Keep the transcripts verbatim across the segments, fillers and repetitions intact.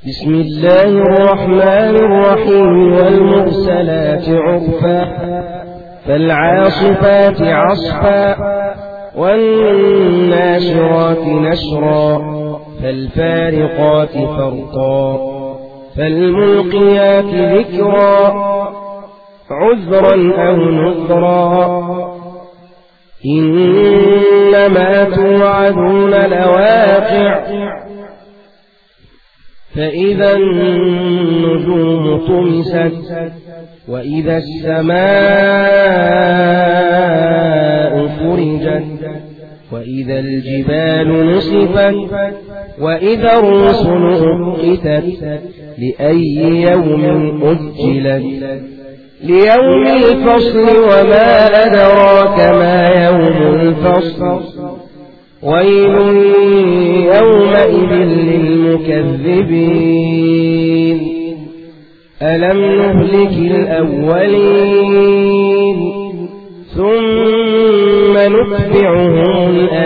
بسم الله الرحمن الرحيم والمرسلات عرفا فالعاصفات عصفا والناشرات نشرا فالفارقات فرقا فالملقيات ذكرا عذرا أو نذرا إنما توعدون لواقع فإذا النجوم طمست وإذا السماء فرجت وإذا الجبال نصفت وإذا الرسل أقتت لأي يوم أجلت ليوم الفصل وما أدراك ما يوم الفصل ويل يومئذ للمكذبين ألم نهلك الأولين ثم نتبعهم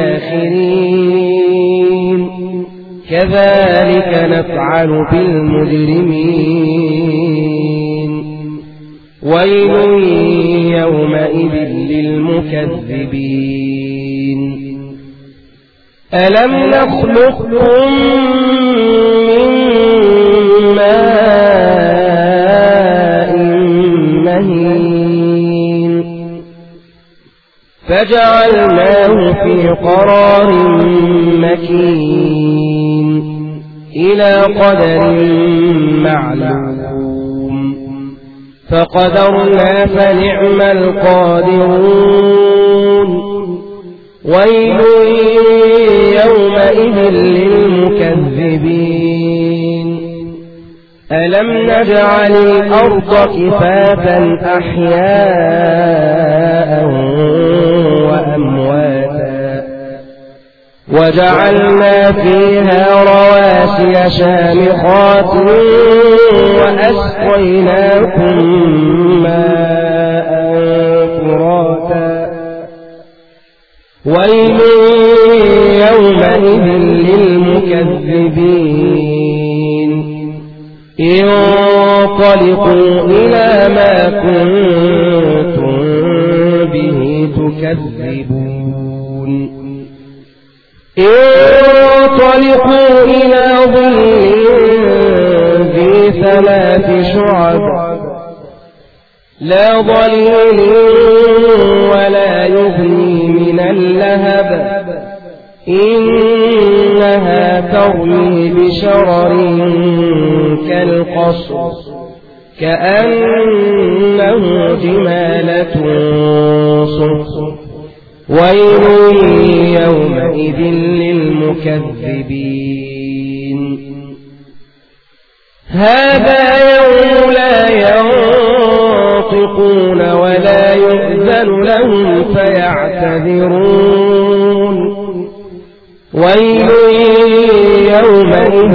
الآخرين كذلك نفعل بالمجرمين ويل يومئذ للمكذبين ألم نخلقكم من ماء مهين فجعلناه في قرار مكين إلى قدر معلوم فقدرنا فنعم القادرون ويل يومئذ للمكذبين ألم نجعل الأرض كفافا أحياء وأمواتا وجعلنا فيها رواسي شامخات وأسقيناكم ماء فراتا ويل يومئذ للمكذبين انطلقوا إلى ما كنتم به تكذبون انطلقوا إلى ظل ذي ثلاث شعب لا ظليل ولا يغني من اللهب إنها ترمي بشرر كالقصر كأنه جمالة صفر ويل يومئذ للمكذبين هذا يوم لا ينطقون ولا يؤذن لهم فيعتذرون ويل يومئذ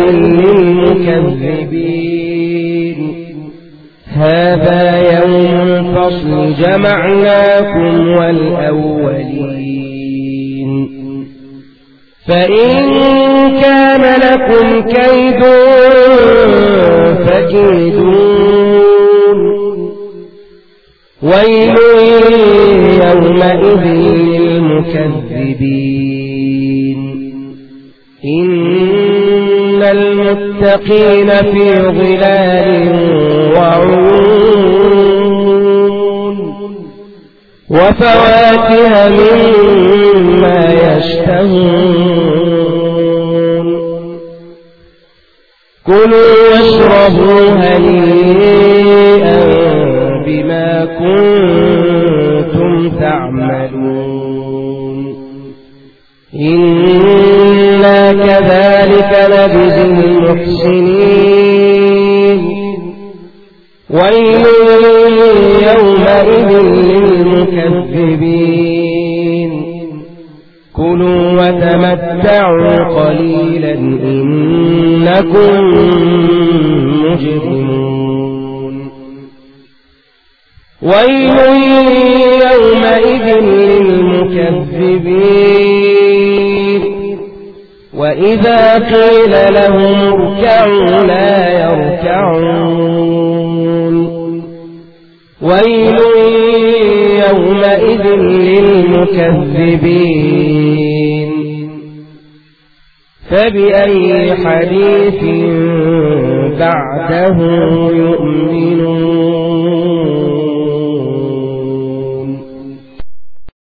للمكذبين هذا يوم الفصل جمعناكم والأولين فإن كان لكم كيد فكيدون ويل يومئذ للمكذبين إن المتقين في ظلال وعيون وفواكه مما يشتهون كلوا واشربوا هنيئا بما كنتم تعملون إنا كذلك نجزي المحسنين ويل يومئذ للمكذبين كلوا وتمتعوا قليلا إنكم مجرمون ويل يومئذ للمكذبين وإذا قيل لهم اركعوا لا يركعون ويل يومئذ للمكذبين فبأي حديث بعده يؤمنون